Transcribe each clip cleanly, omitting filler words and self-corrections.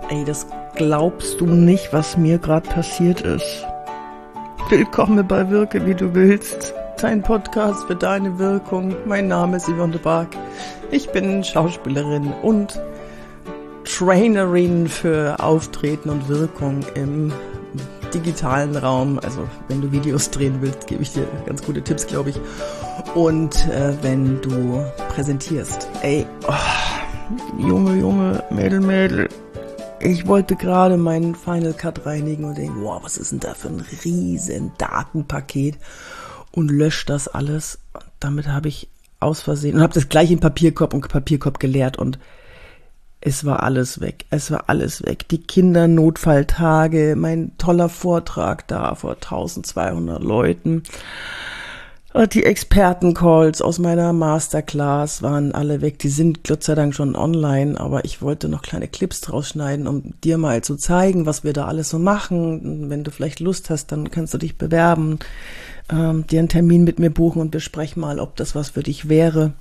Ey, das glaubst du nicht, was mir gerade passiert ist. Willkommen bei Wirke, wie du willst. Dein Podcast für deine Wirkung. Mein Name ist Yvonne de Barg. Ich bin Schauspielerin und Trainerin für Auftreten und Wirkung im digitalen Raum. Also wenn du Videos drehen willst, gebe ich dir ganz gute Tipps, glaube ich. Und wenn du präsentierst. Ey, Junge, Mädel. Ich wollte gerade meinen Final Cut reinigen und denke, wow, was ist denn da für ein riesen Datenpaket, und lösche das alles. Und damit habe ich aus Versehen und habe das gleich in Papierkorb geleert und es war alles weg. Die Kindernotfalltage, mein toller Vortrag da vor 1200 Leuten. Die Expertencalls aus meiner Masterclass waren alle weg. Die sind Gott sei Dank schon online, aber ich wollte noch kleine Clips draus schneiden, um dir mal zu zeigen, was wir da alles so machen. Wenn du vielleicht Lust hast, dann kannst du dich bewerben, dir einen Termin mit mir buchen und besprechen mal, ob das was für dich wäre.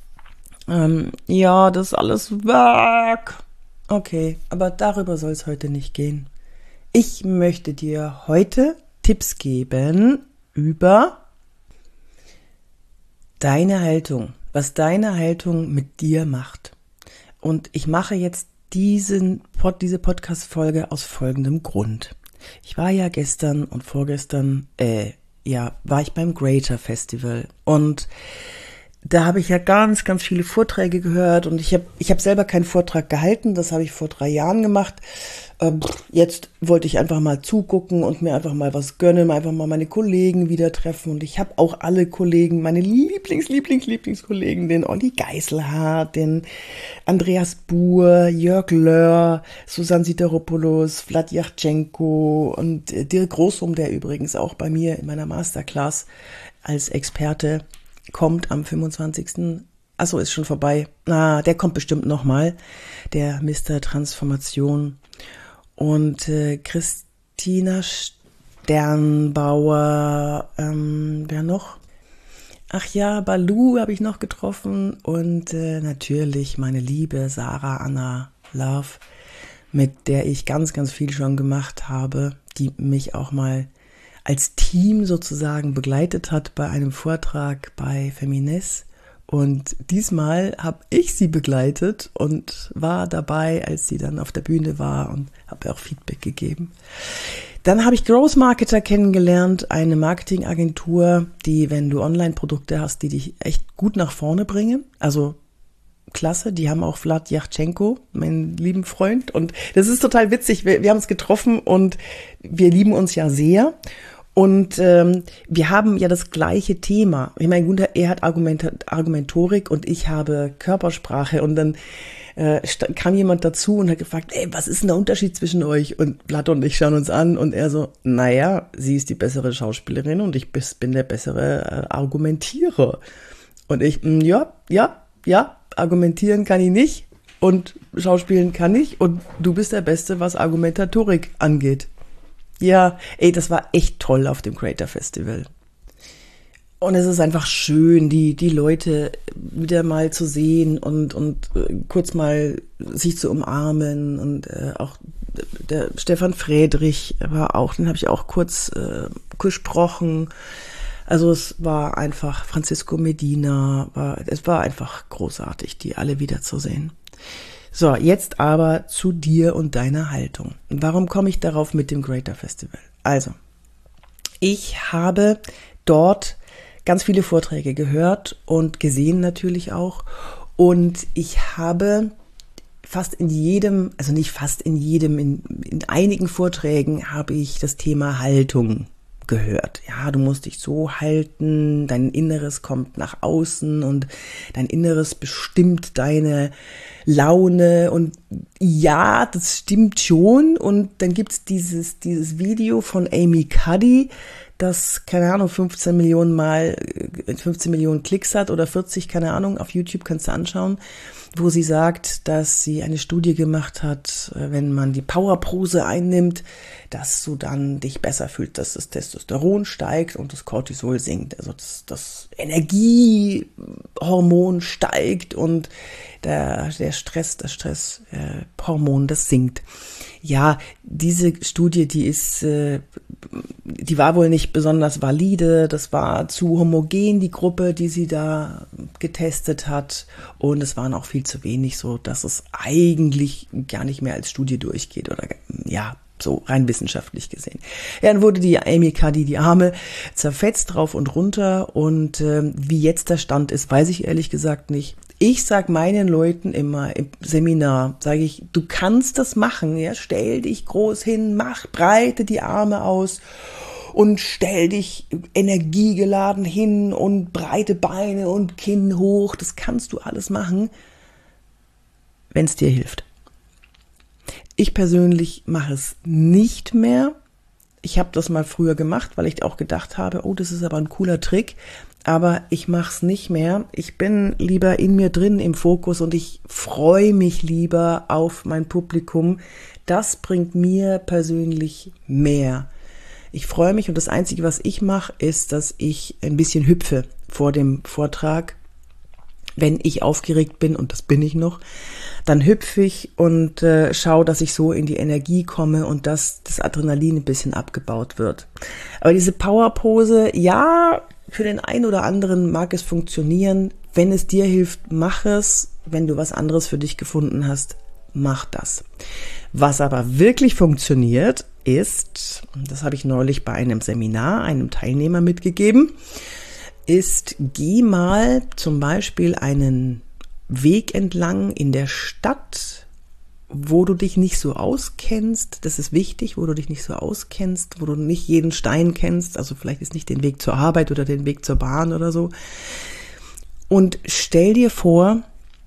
Ja, das ist alles weg. Okay, aber darüber soll es heute nicht gehen. Ich möchte dir heute Tipps geben über deine Haltung, was deine Haltung mit dir macht. Und ich mache jetzt diese Podcast-Folge aus folgendem Grund. Ich war ja gestern und vorgestern, war ich beim Greater Festival und da habe ich ja ganz viele Vorträge gehört und ich hab selber keinen Vortrag gehalten, das habe ich vor 3 Jahren gemacht. Jetzt wollte ich einfach mal zugucken und mir einfach mal was gönnen, einfach mal meine Kollegen wieder treffen, und ich habe auch alle Kollegen, meine Lieblingskollegen, den Olli Geiselhardt, den Andreas Buhr, Jörg Löhr, Susanne Sideropoulos, Vlad Yachtschenko und Dirk Großum, der übrigens auch bei mir in meiner Masterclass als Experte kommt am 25. Achso, ist schon vorbei. Der kommt bestimmt nochmal. Der Mr. Transformation. Und Christina Sternbauer, wer noch? Ach ja, Balu habe ich noch getroffen. Und natürlich meine liebe Sarah Anna Love, mit der ich ganz viel schon gemacht habe, die mich auch mal als Team sozusagen begleitet hat bei einem Vortrag bei Femines. Und diesmal habe ich sie begleitet und war dabei, als sie dann auf der Bühne war, und habe auch Feedback gegeben. Dann habe ich Growth Marketer kennengelernt, eine Marketingagentur, die, wenn du Online-Produkte hast, die dich echt gut nach vorne bringen. Also klasse, die haben auch Vlad Yachtschenko, meinen lieben Freund. Und das ist total witzig, wir haben uns getroffen und wir lieben uns ja sehr. Und wir haben ja das gleiche Thema. Ich meine, Gunther, er hat Argumentorik und ich habe Körpersprache. Und dann kam jemand dazu und hat gefragt, was ist denn der Unterschied zwischen euch? Und Vlad und ich schauen uns an und er so, sie ist die bessere Schauspielerin und ich bin der bessere Argumentierer. Und ich, ja, argumentieren kann ich nicht und schauspielen kann ich, und du bist der Beste, was Argumentatorik angeht. Ja, das war echt toll auf dem Greater Festival. Und es ist einfach schön, die Leute wieder mal zu sehen und kurz mal sich zu umarmen. Und auch der Stefan Friedrich war auch, den habe ich auch kurz gesprochen. Also es war einfach, Francisco Medina, es war einfach großartig, die alle wiederzusehen. So, jetzt aber zu dir und deiner Haltung. Warum komme ich darauf mit dem Greater Festival? Also, ich habe dort ganz viele Vorträge gehört und gesehen natürlich auch. Und ich habe in einigen Vorträgen habe ich das Thema Haltung gehört. Ja, du musst dich so halten, dein Inneres kommt nach außen und dein Inneres bestimmt deine Laune, und ja, das stimmt schon. Und dann gibt's dieses Video von Amy Cuddy, das, 15 Millionen Klicks hat oder 40, keine Ahnung, auf YouTube kannst du anschauen, wo sie sagt, dass sie eine Studie gemacht hat, wenn man die Powerpose einnimmt, dass du dann dich besser fühlst, dass das Testosteron steigt und das Cortisol sinkt, also das Energiehormon steigt und das Stresshormon, das sinkt. Ja, diese Studie, die war wohl nicht besonders valide. Das war zu homogen, die Gruppe, die sie da getestet hat. Und es waren auch viel zu wenig, so dass es eigentlich gar nicht mehr als Studie durchgeht oder ja, so rein wissenschaftlich gesehen. Ja, dann wurde die Amy Cuddy, die Arme, zerfetzt rauf und runter. Und wie jetzt der Stand ist, weiß ich ehrlich gesagt nicht. Ich sag meinen Leuten immer im Seminar, sage ich, du kannst das machen, ja, stell dich groß hin, breite die Arme aus und stell dich energiegeladen hin und breite Beine und Kinn hoch, das kannst du alles machen, wenn es dir hilft. Ich persönlich mache es nicht mehr. Ich habe das mal früher gemacht, weil ich auch gedacht habe, oh, das ist aber ein cooler Trick. Aber ich mache es nicht mehr. Ich bin lieber in mir drin im Fokus und ich freue mich lieber auf mein Publikum. Das bringt mir persönlich mehr. Ich freue mich und das Einzige, was ich mache, ist, dass ich ein bisschen hüpfe vor dem Vortrag. Wenn ich aufgeregt bin, und das bin ich noch, dann hüpfe ich und schaue, dass ich so in die Energie komme und dass das Adrenalin ein bisschen abgebaut wird. Aber diese Powerpose, ja, für den einen oder anderen mag es funktionieren. Wenn es dir hilft, mach es. Wenn du was anderes für dich gefunden hast, mach das. Was aber wirklich funktioniert, ist, das habe ich neulich bei einem Seminar einem Teilnehmer mitgegeben, ist, geh mal zum Beispiel einen Weg entlang in der Stadt, wo du dich nicht so auskennst, das ist wichtig, wo du dich nicht so auskennst, wo du nicht jeden Stein kennst, also vielleicht ist nicht den Weg zur Arbeit oder den Weg zur Bahn oder so. Und stell dir vor,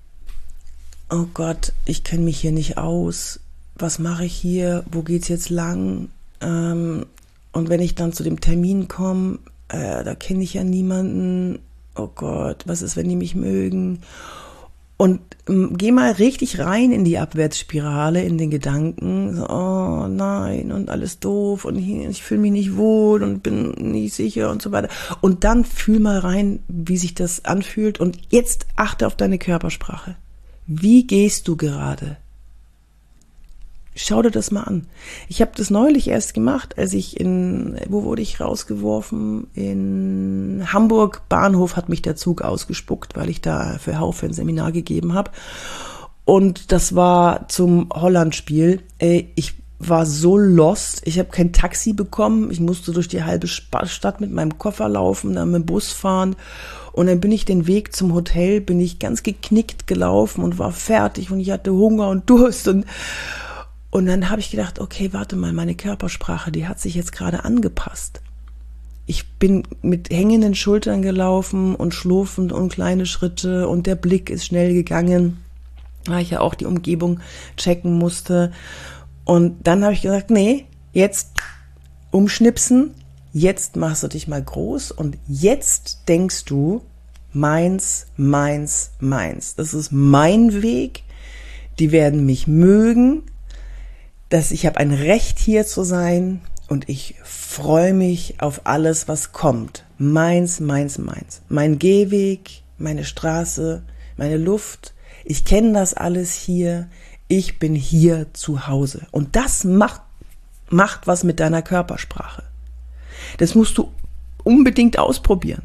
oh Gott, ich kenne mich hier nicht aus, was mache ich hier, wo geht's jetzt lang? Und wenn ich dann zu dem Termin komme, da kenne ich ja niemanden, oh Gott, was ist, wenn die mich mögen? Und geh mal richtig rein in die Abwärtsspirale, in den Gedanken, so, oh nein, und alles doof und ich fühle mich nicht wohl und bin nicht sicher und so weiter. Und dann fühl mal rein, wie sich das anfühlt und jetzt achte auf deine Körpersprache. Wie gehst du gerade? Schau dir das mal an. Ich habe das neulich erst gemacht, als ich wo wurde ich rausgeworfen? In Hamburg Bahnhof hat mich der Zug ausgespuckt, weil ich da für Haufe ein Seminar gegeben habe. Und das war zum Holland-Spiel. Ich war so lost. Ich habe kein Taxi bekommen. Ich musste durch die halbe Stadt mit meinem Koffer laufen, dann mit dem Bus fahren. Und dann bin ich den Weg zum Hotel, bin ich ganz geknickt gelaufen und war fertig und ich hatte Hunger und Durst und dann habe ich gedacht, okay, warte mal, meine Körpersprache, die hat sich jetzt gerade angepasst. Ich bin mit hängenden Schultern gelaufen und schlurfend und kleine Schritte und der Blick ist schnell gegangen, weil ich ja auch die Umgebung checken musste. Und dann habe ich gesagt, nee, jetzt umschnipsen, jetzt machst du dich mal groß und jetzt denkst du, meins, meins, meins. Das ist mein Weg, die werden mich mögen, ich habe ein Recht hier zu sein und ich freue mich auf alles, was kommt. Meins, meins, meins. Mein Gehweg, meine Straße, meine Luft. Ich kenne das alles hier. Ich bin hier zu Hause. Und das macht was mit deiner Körpersprache. Das musst du unbedingt ausprobieren.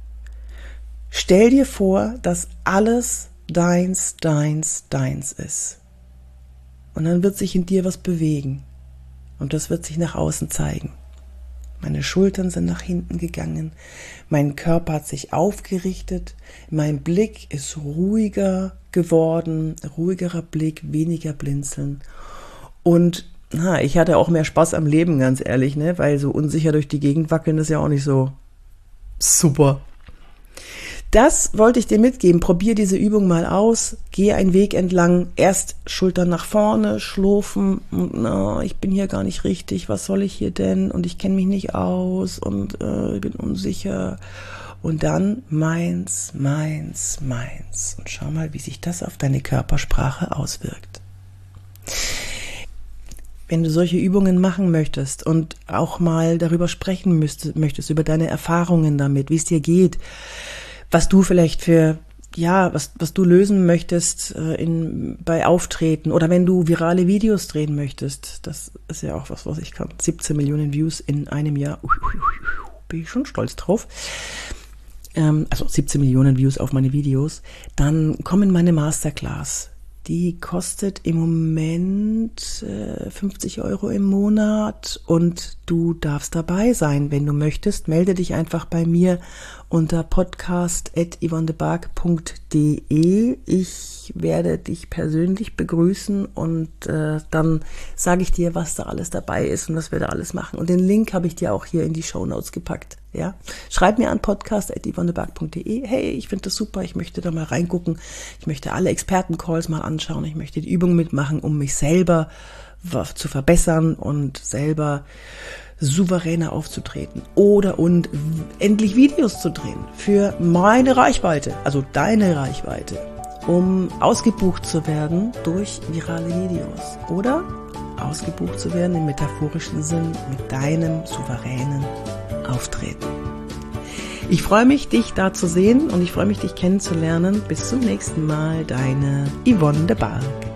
Stell dir vor, dass alles deins ist. Und dann wird sich in dir was bewegen. Und das wird sich nach außen zeigen. Meine Schultern sind nach hinten gegangen. Mein Körper hat sich aufgerichtet. Mein Blick ist ruhiger geworden. Ruhigerer Blick, weniger Blinzeln. Und ich hatte auch mehr Spaß am Leben, ganz ehrlich, ne? Weil so unsicher durch die Gegend wackeln ist ja auch nicht so super. Das wollte ich dir mitgeben. Probier diese Übung mal aus. Geh einen Weg entlang. Erst Schultern nach vorne, schlurfen. Und, ich bin hier gar nicht richtig. Was soll ich hier denn? Und ich kenne mich nicht aus. Und ich bin unsicher. Und dann meins, meins, meins. Und schau mal, wie sich das auf deine Körpersprache auswirkt. Wenn du solche Übungen machen möchtest und auch mal darüber sprechen möchtest, über deine Erfahrungen damit, wie es dir geht, was du vielleicht für was du lösen möchtest bei Auftreten oder wenn du virale Videos drehen möchtest. Das ist ja auch was ich kann. 17 Millionen Views in einem Jahr. Bin ich schon stolz drauf. Also 17 Millionen Views auf meine Videos. Dann komm in meine Masterclass. Die kostet im Moment 50 € im Monat und du darfst dabei sein, wenn du möchtest. Melde dich einfach bei mir unter podcast@yvonnebark.de. Ich werde dich persönlich begrüßen und dann sage ich dir, was da alles dabei ist und was wir da alles machen. Und den Link habe ich dir auch hier in die Shownotes gepackt. Ja? Schreib mir an podcast@yvonnebark.de. Hey, ich finde das super, ich möchte da mal reingucken. Ich möchte alle Expertencalls mal anschauen. Ich möchte die Übung mitmachen, um mich selber zu verbessern und selber souveräner aufzutreten und endlich Videos zu drehen für meine Reichweite, also deine Reichweite, um ausgebucht zu werden durch virale Videos oder ausgebucht zu werden im metaphorischen Sinn mit deinem souveränen Auftreten. Ich freue mich, dich da zu sehen und ich freue mich, dich kennenzulernen. Bis zum nächsten Mal, deine Yvonne de Barg.